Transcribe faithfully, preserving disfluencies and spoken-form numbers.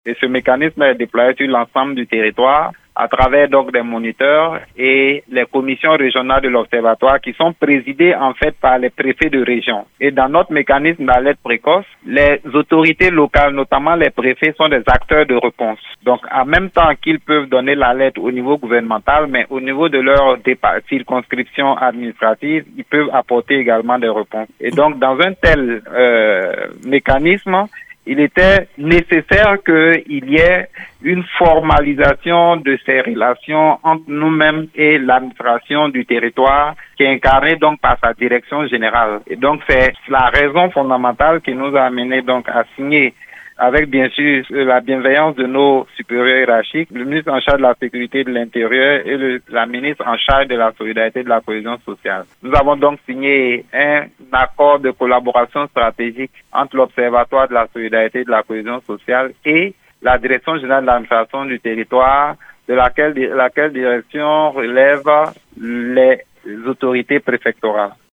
Et ce mécanisme est déployé sur l'ensemble du territoire à travers donc des moniteurs et les commissions régionales de l'Observatoire qui sont présidées en fait par les préfets de région. Et dans notre mécanisme d'alerte précoce, les autorités locales, notamment les préfets, sont des acteurs de réponse. Donc en même temps qu'ils peuvent donner l'alerte au niveau gouvernemental, mais au niveau de leur circonscription administrative, ils peuvent apporter également des réponses. Et donc dans un tel euh, mécanisme, il était nécessaire qu'il y ait une formalisation de ces relations entre nous-mêmes et l'administration du territoire qui est incarnée donc par sa direction générale. Et donc c'est la raison fondamentale qui nous a amené donc à signer, avec bien sûr la bienveillance de nos supérieurs hiérarchiques, le ministre en charge de la sécurité de l'intérieur et le, la ministre en charge de la solidarité et de la cohésion sociale. Nous avons donc signé un accord de collaboration stratégique entre l'Observatoire de la solidarité et de la cohésion sociale et la Direction générale de l'administration du territoire, de laquelle, laquelle direction relève les autorités préfectorales.